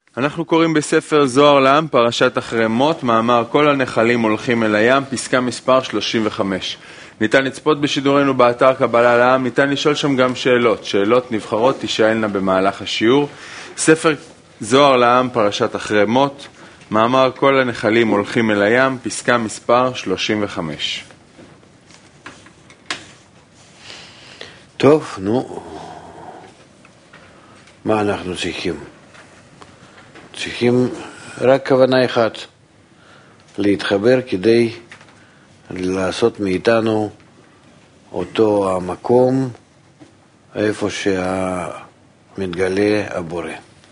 אנחנו קוראים בספר זוהר לעם, פרשת אחרי מות, מאמר כל הנחלים הולכים אל הים, פסקה מספר 35. ניתן לצפות בשידורנו באתר קבלה לעם, ניתן לשאול שם גם שאלות נבחרות תישאלנה במהלך השיעור. ספר זוהר לעם, פרשת אחרי מות, מאמר כל הנחלים הולכים אל הים, פסקה מספר 35. טוב, נו, מה אנחנו צריכים? צריכים רק כוונה אחת, להתחבר כדי לעשות מאיתנו אותו המקום איפה שמתגלה הבורא.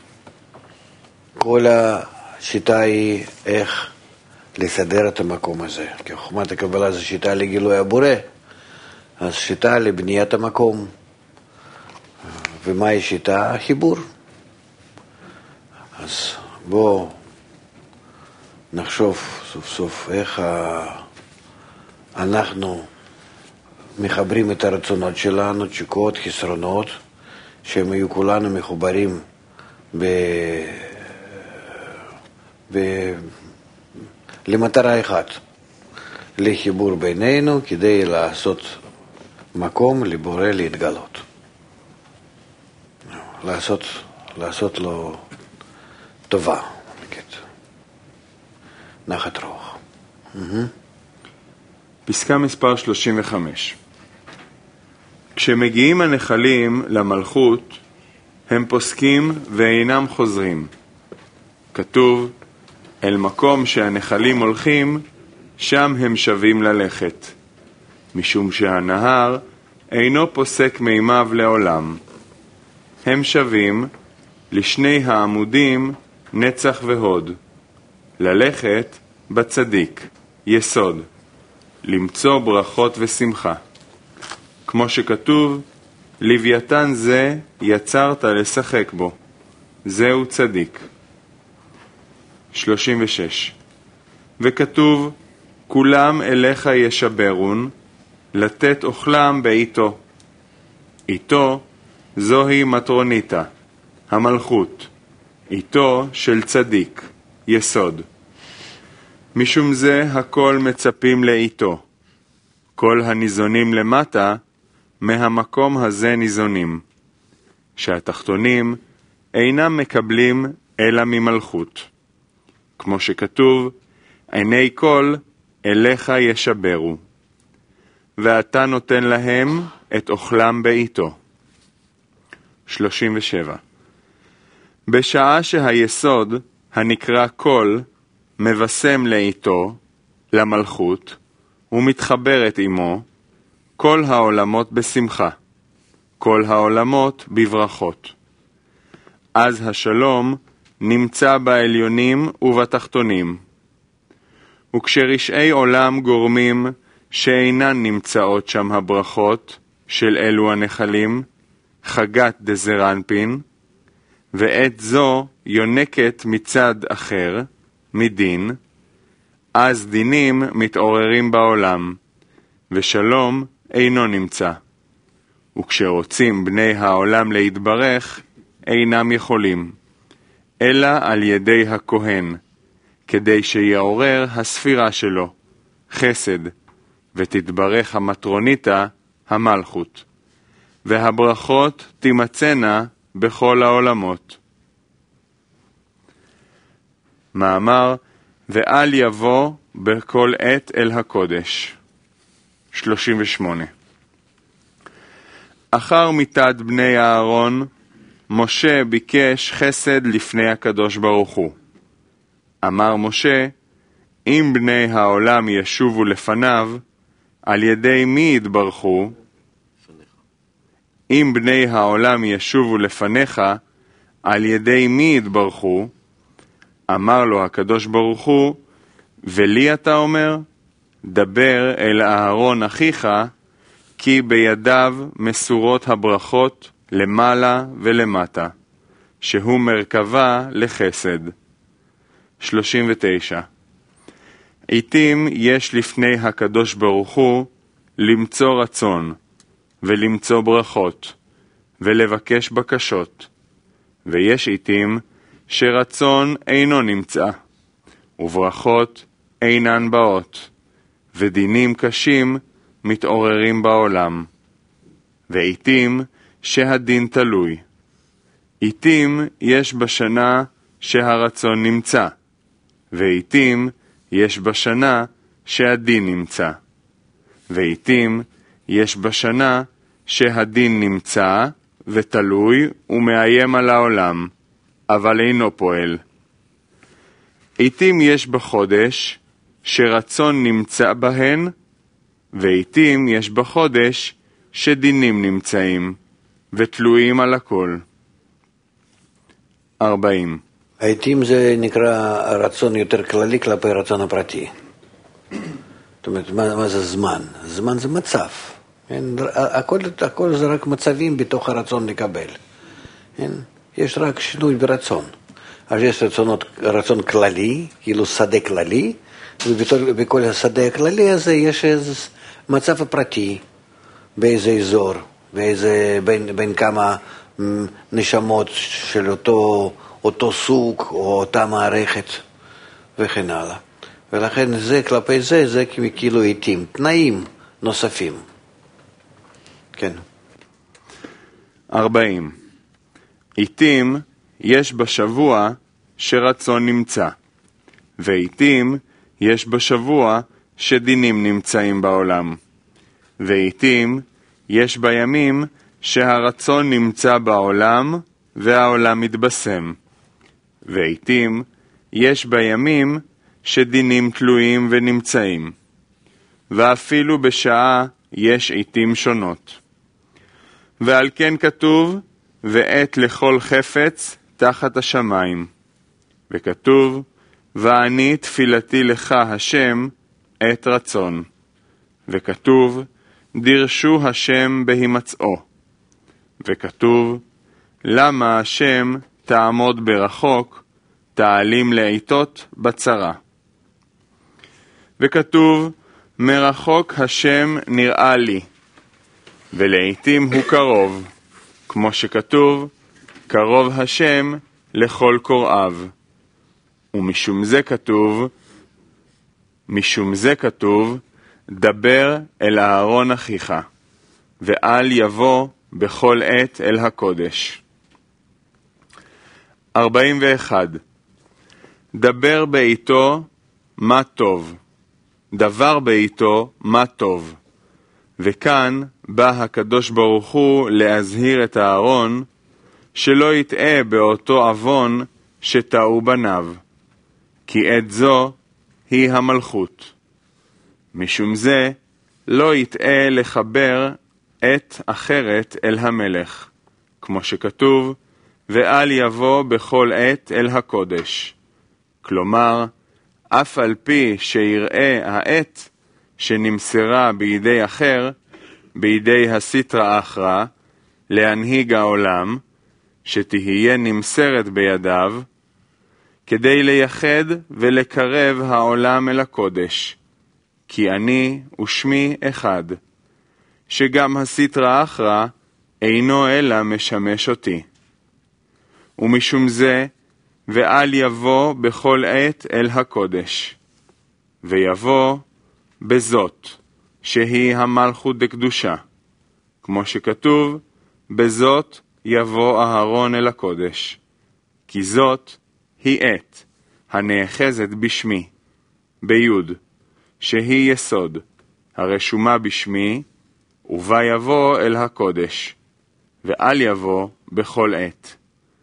כל השיטה היא איך לסדר את המקום הזה, כי חוכמת הקבלה זה שיטה לגילוי הבורא, אז שיטה לבניית המקום. ומהי שיטה? החיבור. אז בואו נחשוב סוף סוף איך אנחנו מחברים את הרצונות שלנו, תשוקות, חסרונות, שהם יהיו כולנו מחוברים למטרה אחת, לחיבור בינינו כדי לעשות מקום לבורא להתגלות. לעשות לו טובה, נחת רוח. פסקה מספר 35. כשמגיעים הנחלים למלכות, הם פוסקים ואינם חוזרים. כתוב, אל מקום שהנחלים הולכים, שם הם שווים ללכת. משום שהנהר אינו פוסק מימיו לעולם. הם שווים לשני העמודים נצח והוד. ללכת בצדיק, יסוד. למצוא ברכות ושמחה. כמו שכתוב, לוויתן זה יצרת לשחק בו. זהו צדיק. 36. וכתוב, כולם אליך ישברון, לתת אוכלם בעיתו. עיתו זוהי מטרוניתה, המלכות. עיתו של צדיק, יסוד. משום זה הכל מצפים לעיתו. כל הניזונים למטה, מהמקום הזה ניזונים. שהתחתונים אינם מקבלים אלא ממלכות. כמו שכתוב, עיני כל אליך ישברו. ואתה נותן להם את אוכלם בעיתו. 37. בשעה שהיסוד הנקרא כל מבשם לעיתו, למלכות, ומתחברת עמו, כל העולמות בשמחה, כל העולמות בברכות. אז השלום נמצא בעליונים ובתחתונים. וכשרשעי עולם גורמים שאינן נמצאות שם הברכות של אלו הנחלים, חגת דזרנפין, ועת זו יונקת מצד אחר, מדין, אז דינים מתעוררים בעולם, ושלום אינו נמצא. וכשרוצים בני העולם להתברך, אינם יכולים, אלא על ידי הכהן, כדי שיעורר הספירה שלו, חסד, ותתברך המטרוניתה, המלכות. והברכות תימצאנה בכל העולמות. מאמר, ואל יבוא בכל עת אל הקודש. 38. אחר מיתת בני אהרון, משה ביקש חסד לפני הקדוש ברוך הוא. אמר משה, אם בני העולם ישובו לפניו, על ידי מי יתברכו? אם בני העולם ישובו לפניך, על ידי מי יתברכו? אמר לו הקדוש ברוך הוא, ולי אתה אומר, דבר אל אהרון אחיך, כי בידיו מסורות הברכות למעלה ולמטה, שהוא מרכבה לחסד. 39. עתים יש לפני הקדוש ברוך הוא למצוא רצון, ולמצוא ברכות, ולבקש בקשות, ויש עתים שרצון אינו נמצא, וברכות אינן באות, ודינים קשים מתעוררים בעולם. ועיתים שהדין תלוי. עיתים יש בשנה שהרצון נמצא, ועיתים יש בשנה שהדין נמצא. ועיתים יש בשנה שהדין נמצא ותלוי ומאיים על העולם, אבל אינו פועל. עיתים יש בחודש שרצון נמצא בהן, ועיתים יש בחודש שדינים נמצאים ותלויים על הכל. 40. העיתים זה נקרא רצון יותר כללי כלפי רצון הפרטי. זאת אומרת, מה זה זמן? זמן זה מצב. הכל זה רק מצבים בתוך הרצון לקבל. יש רק שינוי ברצון. אז יש רצון כללי, כאילו שדה כללי, ובכל השדה הכללי הזה יש איזה מצב הפרטי, באיזה אזור, בין כמה נשמות של אותו סוג או אותה מערכת וכן הלאה. ולכן זה כלפי זה כאילו עיתים, תנאים נוספים. כן. 40. עיתים יש בשבוע שרצון נמצא, ועיתים יש בשבוע שדינים נמצאים בעולם, ועיתים יש בימים שהרצון נמצא בעולם והעולם מתבשם, ועיתים יש בימים שדינים תלויים ונמצאים, ואפילו בשעה יש עיתים שונות. ועל כן כתוב, ועת לכל חפץ תחת השמיים. וכתוב, ואני תפילתי לך השם עת רצון. וכתוב, דרשו השם בהימצאו. וכתוב, למה השם תעמוד ברחוק, תעלים לעיתות בצרה. וכתוב, מרחוק השם נראה לי, ולעיתים הוא קרוב, כמו שכתוב, קרוב השם לכל קוראיו. ומשום זה כתוב, דבר אל אהרון אחיך, ואל יבוא בכל עת אל הקודש. 41. דבר בעיתו מה טוב, דבר בעיתו מה טוב. וכאן בא הקדוש ברוך הוא להזהיר את אהרון שלא יטעה באותו עוון שטעו בניו, כי עת זו היא המלכות. משום זה לא יטעה לחבר עת אחרת אל המלך, כמו שכתוב, ואל יבוא בכל עת אל הקודש. כלומר, אף על פי שיראה העת שנמסרה בידי אחר, בידי הסיטרא אחרא, להנהיג העולם, שתהיה נמסרת בידיו, כדי לייחד ולקרב העולם אל הקודש, כי אני ושמי אחד, שגם הסיטרא אחרא אינו אלא משמש אותי. ומשום זה, ואל יבוא בכל עת אל הקודש, ויבוא בזאת, שהיא המלכות דקדושה, כמו שכתוב, בזאת יבוא אהרון אל הקודש, כי זאת היא עת הנאחזת בשמי, ביוד, שהיא יסוד, הרשומה בשמי, ובה יבוא אל הקודש, ואל יבוא בכל עת.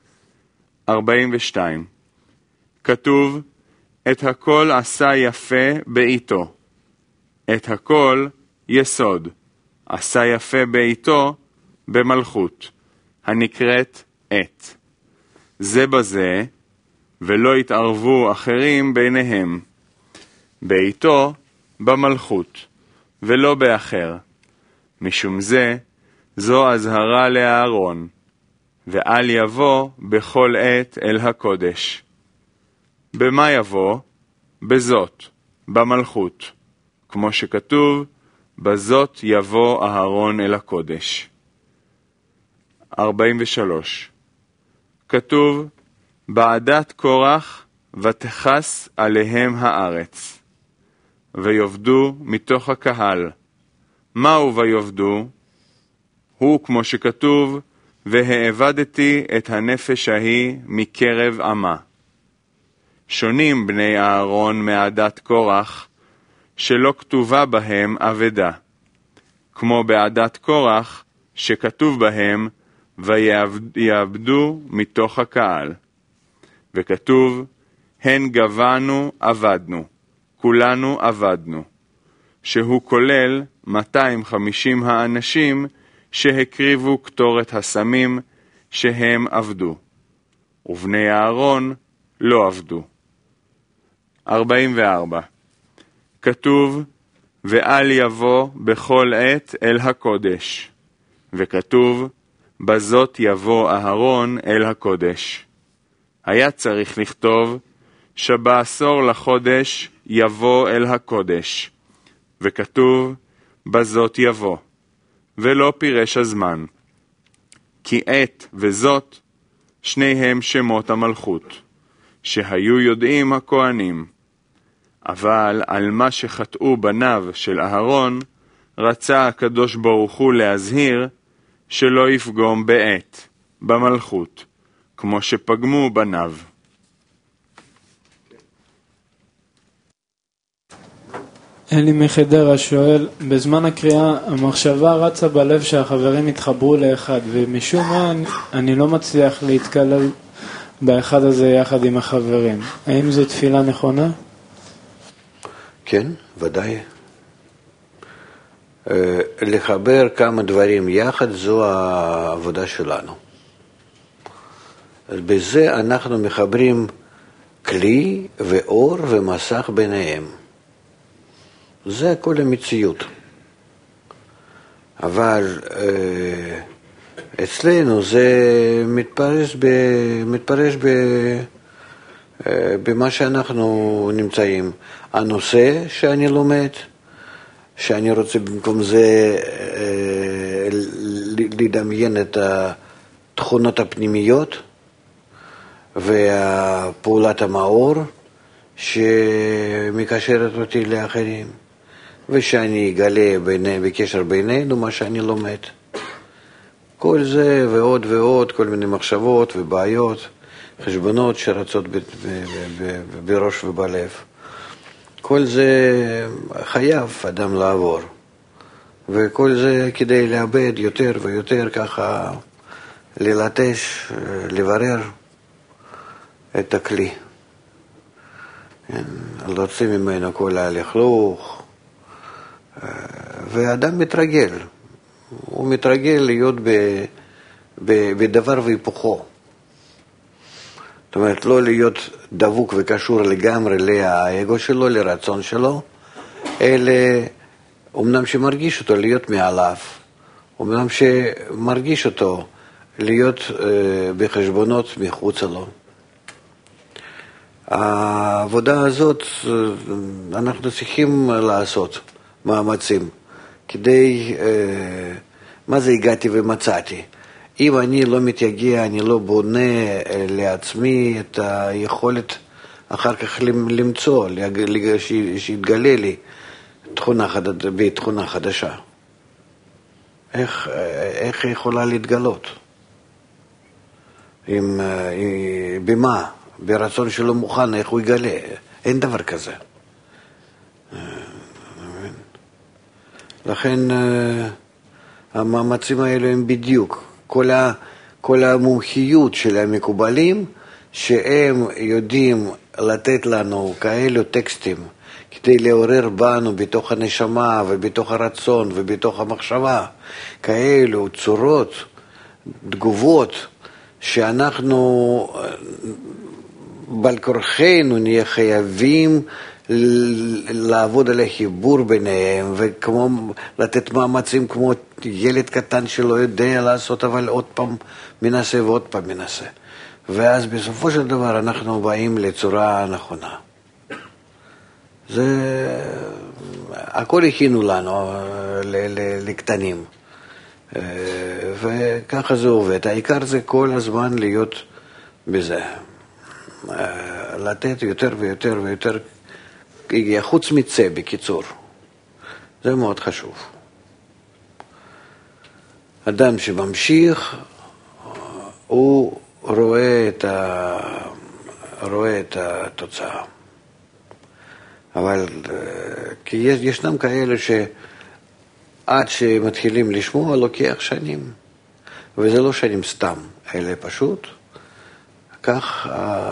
42. כתוב, את הכל עשה יפה בעיתו, את הכל יסוד, עשה יפה בעיתו במלכות, הנקראת עת. זה בזה, ולא יתערבו אחרים ביניהם. בעיתו במלכות, ולא באחר. משום זה, זו הזהרה לאהרון, ואל יבוא בכל עת אל הקודש. במה יבוא? בזאת, במלכות, כמו שכתוב, בזאת יבוא אהרון אל הקודש. 43. כתוב, בעדת קורח ותכס עליהם הארץ, ויובדו מתוך הקהל. מהו ויובדו? הוא כמו שכתוב, והאבדתי את הנפש ההיא מקרב עמה. שונים בני אהרון מעדת קורח, שלא כתובה בהם אבדה, כמו בעדת קורח, שכתוב בהם, ויעבדו מתוך הקהל. וכתוב, הן גבענו עבדנו, כולנו עבדנו, שהוא כולל 250 האנשים שהקריבו קטורת הסמים שהם עבדו, ובני אהרון לא עבדו. 44. כתוב, ואל יבוא בכל עת אל הקודש, וכתוב, בזאת יבוא אהרון אל הקודש. היה צריך לכתוב, 17 לחודש יבוא אל הקודש, וכתוב, בזאת יבוא, ולא פירש הזמן. כי עת וזאת, שניהם שמות המלכות, שהיו יודעים הכהנים. אבל על מה שחטאו בניו של אהרון, רצה הקדוש ברוך הוא להזהיר, שלא יפגום בעת, במלכות, כמו שפגמו בניו. אלי מחדרה שואל, בזמן הקריאה המחשבה רצה בלב שהחברים יתחברו לאחד, ומשום מה אני לא מצליח להתקלל באחד הזה יחד עם החברים. האם זו תפילה נכונה? כן, ודאי. לחבר כמה דברים יחד זו העבודה שלנו. בזה אנחנו מחברים כלי ואור ומסך ביניהם. זה כל המציאות. אבל אצלנו זה מתפרש במה שאנחנו נמצאים. הנושא שאני לומד, שאני רוצה במקום זה לדמיין את התכונות הפנימיות ופעולת המאור שמקשרת אותי לאחרים, ושאני אגלה בקשר בינינו מה שאני לומד. כל זה ועוד ועוד, כל מיני מחשבות ובעיות, חשבונות שרצות בראש ובלב. כל זה חייב אדם לעבור, וכל זה כדי לאבד יותר ויותר, ככה ללטש, לברר את הכלי. להוציא ממנו כל הלכלוך, ואדם מתרגל. הוא מתרגל להיות בדבר והיפוכו. זאת אומרת, לא להיות דבוק וקשור לגמרי לאגו שלו, לרצון שלו, אלא אמנם שמרגיש אותו להיות מעליו, אמנם שמרגיש אותו להיות בחשבונות מחוץ לו. העבודה הזאת אנחנו צריכים לעשות מאמצים כדי, מה זה הגעתי ומצאתי? אם אני לא מתייגע, אני לא בונה לעצמי את היכולת אחר כך למצוא, שיתגלה לי תכונה חדשה. איך יכולה להתגלות? במה? ברצון שלא מוכן, איך הוא יגלה? אין דבר כזה. לכן המאמצים האלה הם בדיוק. כל המומחיות של המקובלים, שהם יודעים לתת לנו כאלו טקסטים, כדי לעורר בנו בתוך הנשמה ובתוך הרצון ובתוך המחשבה, כאלו צורות, תגובות, שאנחנו בעל כורחנו נהיה חייבים לעבוד על החיבור ביניהם, וכמו לתת מאמצים כמו ילד קטן שלא יודע לעשות, אבל עוד פעם מנסה ועוד פעם מנסה. ואז בסופו של דבר אנחנו באים לצורה נכונה. זה הכל הכינו לנו לקטנים, וככה זה עובד. העיקר זה כל הזמן להיות בזה. לתת יותר ויותר ויותר, חוץ מצה בקיצור. זה מאוד חשוב. אדם שממשיך, הוא רואה את התוצאה. אבל כי ישנם כאלה שעד שמתחילים לשמוע לוקח שנים, וזה לא שנים סתם, אלא פשוט כך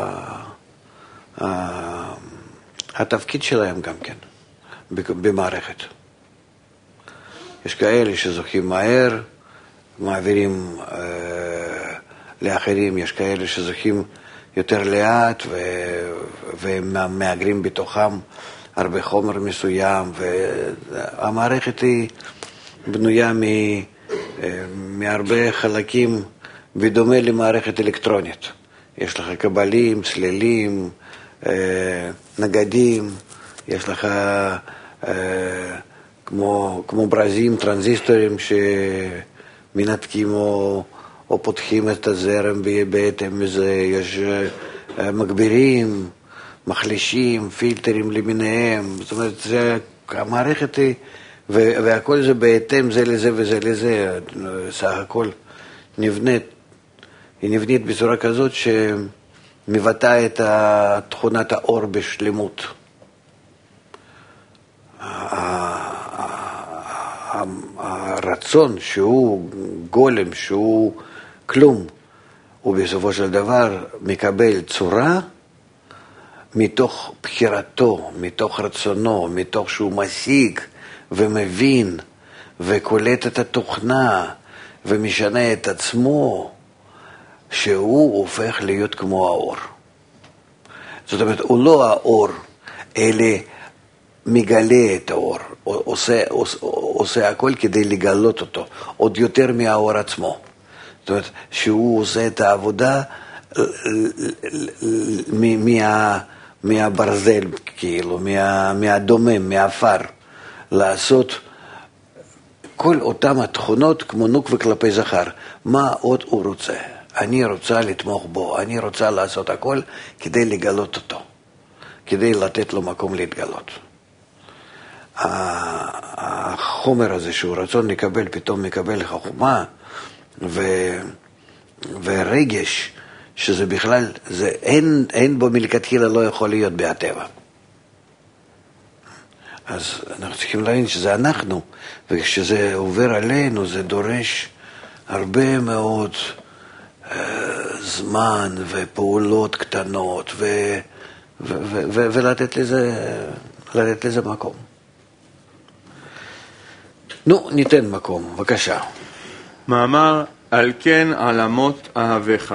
התפקיד שלהם גם כן במערכת. יש כאלה שזוכים מהר, מעבירים לאחרים, יש כאלה שזוכים יותר לאט והם מאגרים בתוכם הרבה חומר מסוים, והמערכת היא בנויה מהרבה חלקים בדומה למערכת אלקטרונית. יש לך קבלים, צלילים, נגדים, יש לך כמו ברזים, טרנזיסטורים שמנתקים או פותחים את הזרם בהתאם מזה, יש מגבירים, מחלישים, פילטרים למיניהם, זאת אומרת, המערכת היא, והכל זה בהתאם זה לזה וזה לזה, סך הכל היא נבנית בצורה כזאת שמבטאה את תכונת האור בשלמות. הרצון שהוא גולם, שהוא כלום, הוא בסופו של דבר מקבל צורה מתוך בחירתו, מתוך רצונו, מתוך שהוא משיג ומבין וקולט את התוכנה ומשנה את עצמו, שהוא הופך להיות כמו האור. זאת אומרת, הוא לא האור, אלא מגלה את האור, עושה הכל כדי לגלות אותו, עוד יותר מהאור עצמו. זאת אומרת, שהוא עושה את העבודה מהברזל, כאילו, מהדומם, מהאפר, לעשות כל אותם התכונות כמו נוקבה כלפי זכר. מה עוד הוא רוצה? אני רוצה לתמוך בו, אני רוצה לעשות הכל כדי לגלות אותו, כדי לתת לו מקום להתגלות. החומר הזה שהוא רצון לקבל, פתאום מקבל חוכמה ורגש, שזה בכלל, אין בו מלכתחילה, לא יכול להיות בהטבע. אז אנחנו צריכים להבין שזה אנחנו, וכשזה עובר עלינו זה דורש הרבה מאוד זמן ופעולות קטנות ולתת לזה מקום. נו, ניתן מקום, בבקשה. מאמר על כן עלמות אהביך.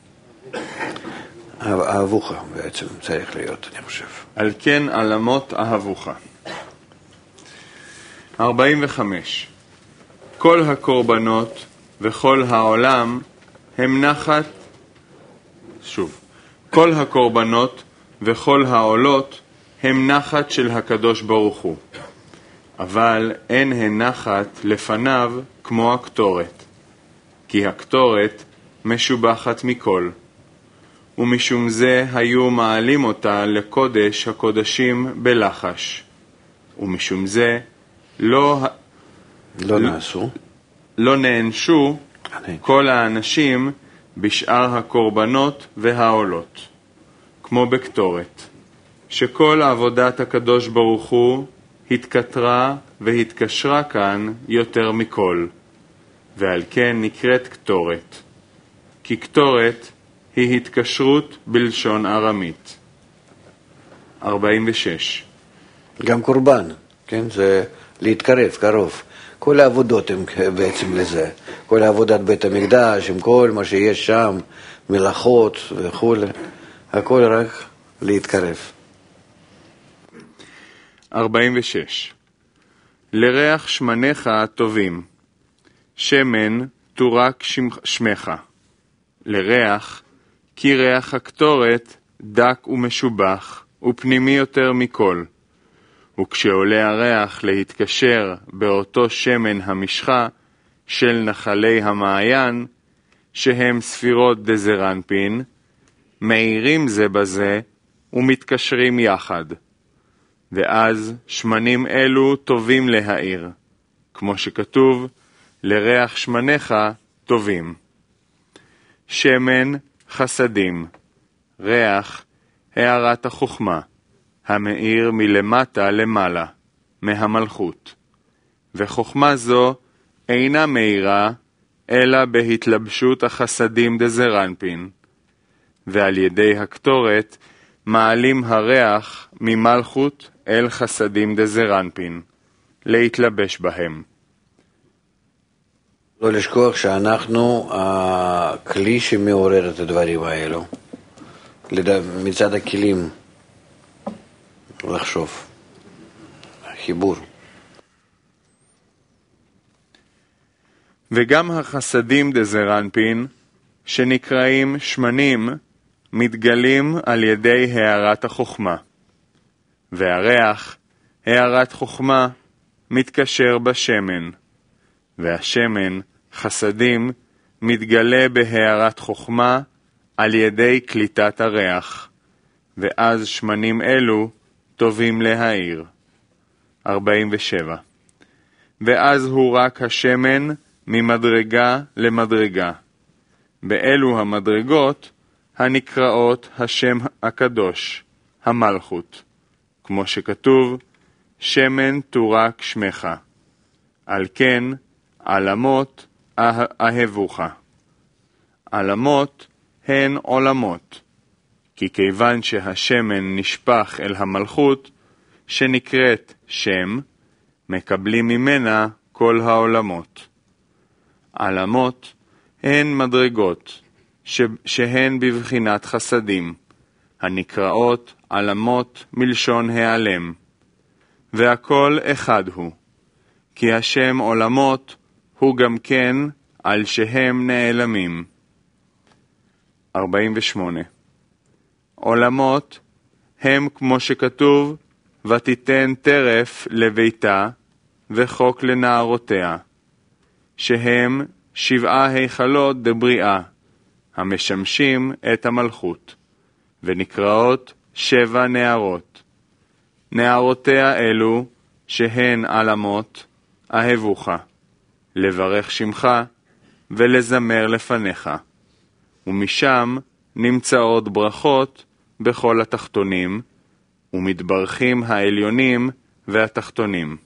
אהבוך בעצם צריך להיות, אני חושב. על כן עלמות אהבוך. 45. כל הקורבנות וכל העולם הם נחת, שוב, כל הקורבנות וכל העולות הם נחת של הקדוש ברוך הוא, אבל אין הן נחת לפניו כמו הקטורת, כי הקטורת משובחת מכל, ומשום זה היו מעלים אותה לקודש הקודשים בלחש, ומשום זה לא נענשו כל האנשים בשאר הקורבנות והעולות, כמו בקטורת, שכל עבודת הקדוש ברוך הוא התקטרה והתקשרה כאן יותר מכל, ועל כן נקראת קטורת, כי קטורת היא התקשרות בלשון ארמית. 46. גם קורבן, כן? זה להתקרב, קרוב. כל העבודות הן בעצם לזה. כל העבודת בית המקדש, עם כל מה שיש שם, מלאכות וכו', הכל רק להתקרב. 46. לריח שמניך הטובים, שמן תורק שמך. לריח, כי ריח הקטורת דק ומשובח, ופנימי יותר מכל. וכשעולה הריח להתקשר באותו שמן המשחה של נחלי המעיין, שהם ספירות דזרנפין, מאירים זה בזה ומתקשרים יחד. ואז שמנים אלו טובים להאיר, כמו שכתוב, לריח שמניך טובים. שמן חסדים, ריח הערת החוכמה, המאיר מלמטה למעלה, מהמלכות. וחוכמה זו אינה מאירה, אלא בהתלבשות החסדים דזרנפין, ועל ידי הקטורת מעלים הריח ממלכות אל חסדים דזרנפין, להתלבש בהם. לא לשכוח שאנחנו הכלי שמעורר את הדברים האלו, מצד הכלים לחשוב, החיבור. וגם החסדים דזרנפין, שנקראים שמנים, מתגלים על ידי הערת החוכמה. והריח, הערת חוכמה, מתקשר בשמן. והשמן, חסדים, מתגלה בהערת חוכמה על ידי קליטת הריח. ואז שמנים אלו טובים להאיר. 47. ואז הוא רק השמן ממדרגה למדרגה. באלו המדרגות הנקראות השם הקדוש, המלכות, כמו שכתוב, שמן תורק שמך. על כן, עלמות אהבוך. עלמות הן עולמות, כי כיוון שהשמן נשפך אל המלכות, שנקראת שם, מקבלים ממנה כל העולמות. עלמות הן מדרגות, שהן בבחינת חסדים, הנקראות עלמות מלשון העלם. והכל אחד הוא, כי השם עולמות הוא גם כן על שהם נעלמים. 48. עולמות הם כמו שכתוב, ותיתן טרף לביתה וחוק לנערותיה, שהם 7 היכלות דבריאה, המשמשים את המלכות, ונקראות 7 נערות. נערותיה אלו, שהן עלמות, אהבוך, לברך שמך ולזמר לפניך. ומשם נמצאות ברכות בכל התחתונים, ומתברכים העליונים והתחתונים.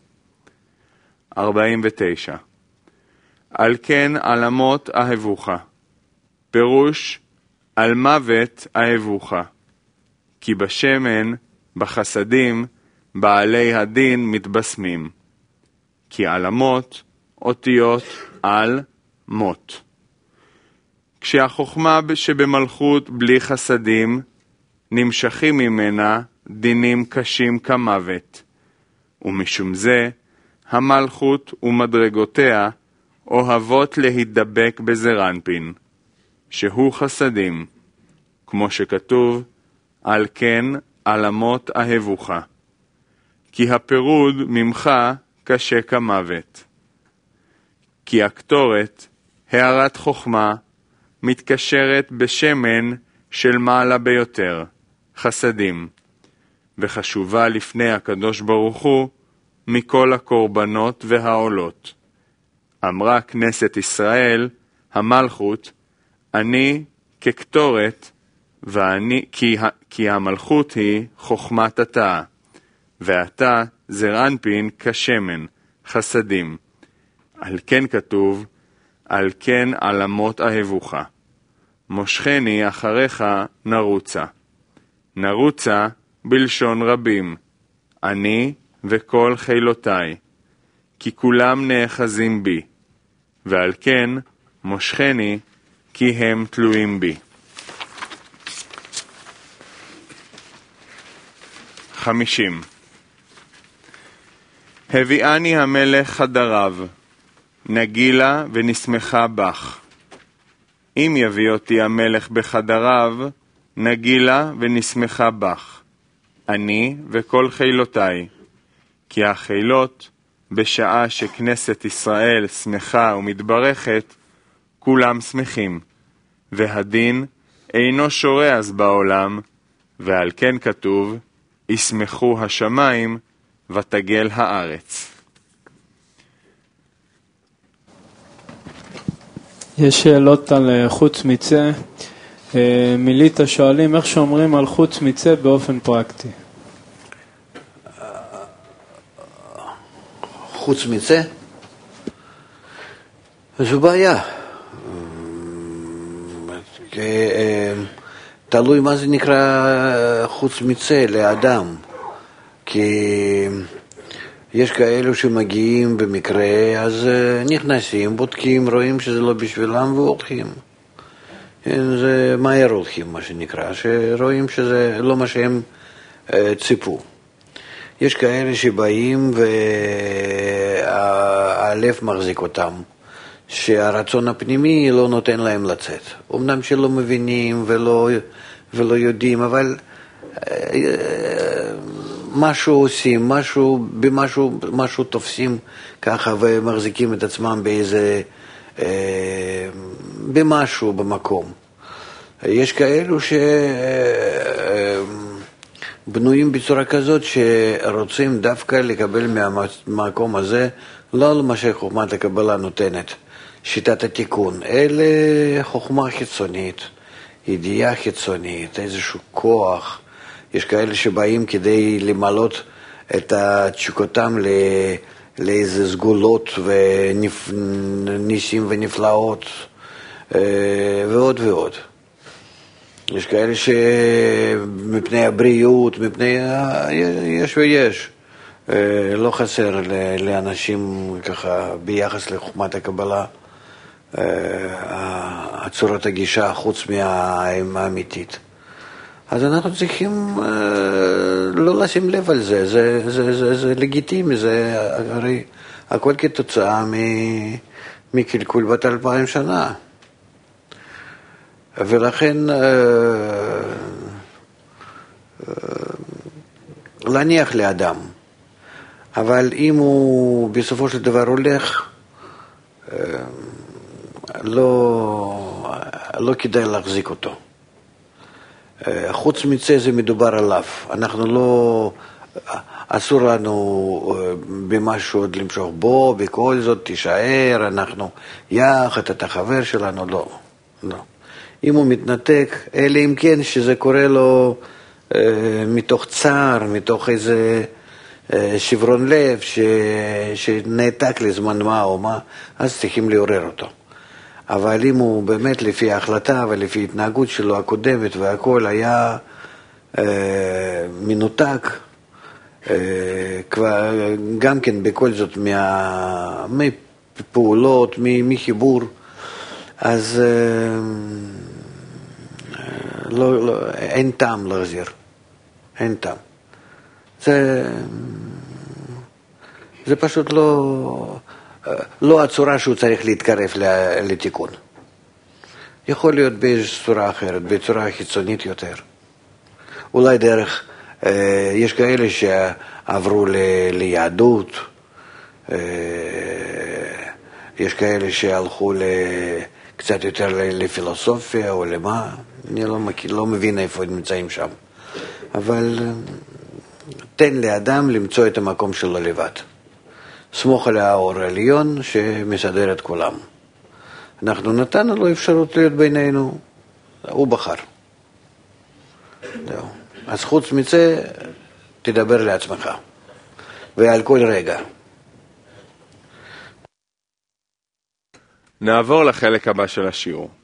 49. על כן עלמות אהבוך, פירוש על מוות אהבוך, כי בשמן, בחסדים, בעלי הדין מתבשמים, כי עלמות אותיות על מות. כשהחוכמה שבמלכות בלי חסדים, נמשכים ממנה דינים קשים כמוות, ומשום זה המלכות ומדרגותיה אוהבות להידבק בזרנפין, שהוא חסדים, כמו שכתוב, על כן עלמות אהבוך, כי הפירוד ממך קשה כמוות. כי הקטורת, הערת חוכמה, מתקשרת בשמן של מעלה ביותר, חסדים, וחשובה לפני הקדוש ברוך הוא מכל הקורבנות והעולות. אמרה כנסת ישראל, המלכות, אני כקטורת, כי המלכות היא חוכמת התא, ואתה זרנפין כשמן, חסדים. על כן כתוב, על כן עלמות אהבוך. מושכני אחריך נרוצה. נרוצה בלשון רבים, אני וכל חילותיי, כי כולם נאחזים בי, ועל כן מושכני כי הם תלויים בי. 50. הביאני המלך חדריו, נגילה ונשמחה בך. אם יביא אותי המלך בחדריו, נגילה ונשמחה בך, אני וכל חילותיי, כי החילות, בשעה שכנסת ישראל שמחה ומתברכת, כולם שמחים, והדין אינו שורה אז בעולם, ועל כן כתוב, ישמחו השמיים ותגל הארץ. יש שאלות על חוץ מצה. מילית שואלים איך שומרים על חוץ מצה באופן פרקטי. חוץ מצה? זו בעיה. תלוי מה זה נקרא חוץ מצה לאדם. כי יש כאלו שמגיעים במקרה, אז נכנסים, בודקים, רואים שזה לא בשבילם והולכים. זה מהר הולכים, מה שנקרא, שרואים שזה לא מה שהם ציפו. יש כאלה שבאים והלב מחזיק אותם, שהרצון הפנימי לא נותן להם לצאת. אמנם שלא מבינים ולא יודעים, אבל משהו עושים, משהו תופסים ככה ומחזיקים את עצמם במשהו במקום. יש כאלו שבנויים בצורה כזאת שרוצים דווקא לקבל מהמקום הזה לא מה שחוכמת הקבלה נותנת, שיטת התיקון, אלא חוכמה חיצונית, ידיעה חיצונית, איזשהו כוח. יש כאלה שבאים כדי למלות את תשוקותם לאיזה סגולות וניסים ונפלאות ועוד ועוד. יש כאלה שמפני הבריאות, יש ויש, לא חסר לאנשים ככה ביחס לחוכמת הקבלה הצורת הגישה חוץ מהאמיתית. אז אנחנו צריכים לא לשים לב על זה, זה לגיטימי, זה הרי הכל כתוצאה מקלקול בת 2000 שנה. ולכן להניח לאדם, אבל אם הוא בסופו של דבר הולך, לא כדאי להחזיק אותו. חוץ מצה זה מדובר עליו, אנחנו לא, אסור לנו במשהו עוד למשוך בו, בכל זאת תישאר, אנחנו יחד, אתה חבר שלנו, לא. אם הוא מתנתק, אלא אם כן שזה קורה לו מתוך צער, מתוך איזה שברון לב שנעתק לזמן מה או מה, אז צריכים לעורר אותו. אבל אם הוא באמת לפי ההחלטה ולפי התנהגות שלו הקודמת והכל היה מנותק, כבר גם כן בכל זאת מפעולות, מחיבור, אז אין טעם להחזיר, אין טעם. זה פשוט לא הצורה שהוא צריך להתקרב לתיקון. יכול להיות באיזו צורה אחרת, בצורה חיצונית יותר. אולי דרך, יש כאלה שעברו ליהדות, יש כאלה שהלכו קצת יותר לפילוסופיה או למה, אני לא מבין איפה הם נמצאים שם. אבל תן לאדם למצוא את המקום שלו לבד. סמוך על האור העליון שמסדר את כולם. אנחנו נתנו לו אפשרות להיות בינינו, הוא בחר. זהו. אז חוץ מצה, תדבר לעצמך, ועל כל רגע. נעבור לחלק הבא של השיעור.